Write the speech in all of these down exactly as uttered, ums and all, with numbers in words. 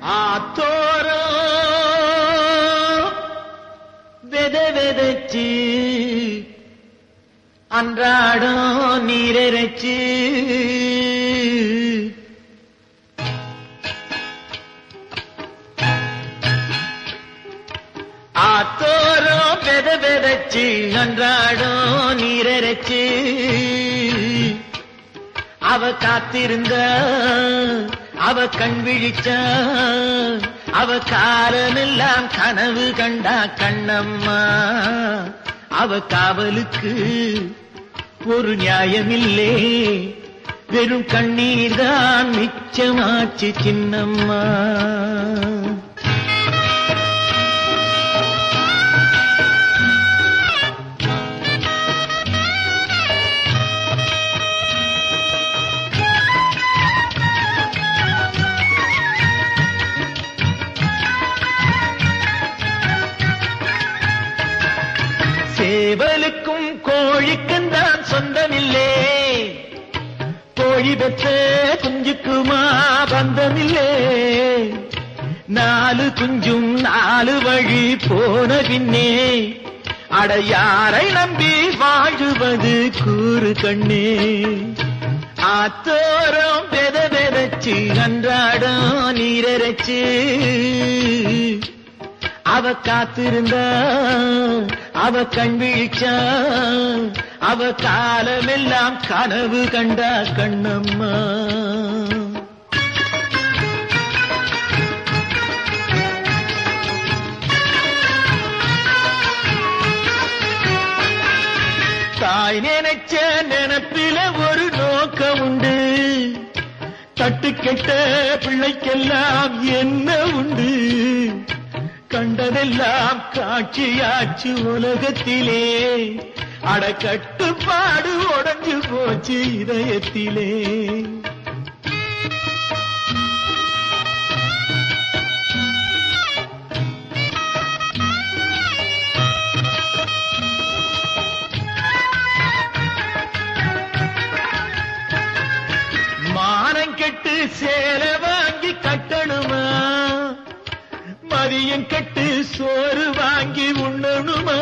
ஆத்தோரோ வெத வெதச்சு அன்றாடம் நீரரைச்சு ஆத்தோரோ வெத வெதச்சு அன்றாடம் நீரரைச்சு அவ காத்திருந்த அவ கண் விழிச்சா அவ காலமெல்லாம் கனவு கண்டா கண்ணம்மா அவ காவலுக்கு ஒரு நியாயமில்லே வெறும் கண்ணீர் தான் மிச்சமாச்சு சின்னம்மா சேவலுக்கும் கோழிக்கும் தான் சொந்தமில்லே கோழி பெற்ற குஞ்சுக்குமா பந்தமில்லே நாலு குஞ்சும் நாலு வழி போன பின்னே அடையாரை நம்பி வாழுவது கூறு கண்ணே ஆத்தோரம் பெத பெதச்சு அன்றாடம் நீரரைச்சு அவ காத்திருந்தா அவ கண் விழிச்சா அவ காலமெல்லாம் கனவு கண்டா கண்ணம்மா தாய் நினைச்ச நினைப்பில ஒரு நோக்கம் உண்டு தட்டு கெட்ட பிள்ளைக்கெல்லாம் என்ன உண்டு கண்டதெல்லாம் காட்சியாச்சு உலகத்திலே அடக்கட்டுப்பாடு உடைஞ்சு போச்சு இதயத்திலே மானம் கெட்டு சேலை வாங்கி கட்டணுமா மதியம் கெட்டு சோறு வாங்கி உண்ணணுமா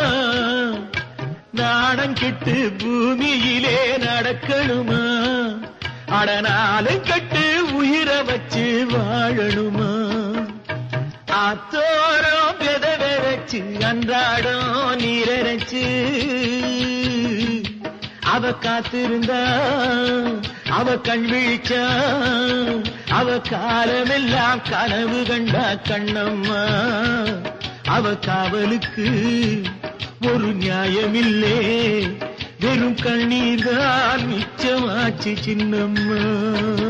நாணம் கெட்டு பூமியிலே நடக்கணுமா அடனாலும் கெட்டு உயிரை வச்சு வாழணுமா ஆத்தோரம் வெத வெதச்சு அன்றாடம் நீரரைச்சு அவ காத்திருந்தா அவ கண் விழிச்சா அவ காலமெல்லாம் கனவு கண்டா கண்ணம்மா அவ காவலுக்கு ஒரு நியாயமில்லே வெறும் கண்ணீர் தான் மிச்சமாச்சு சின்னம்மா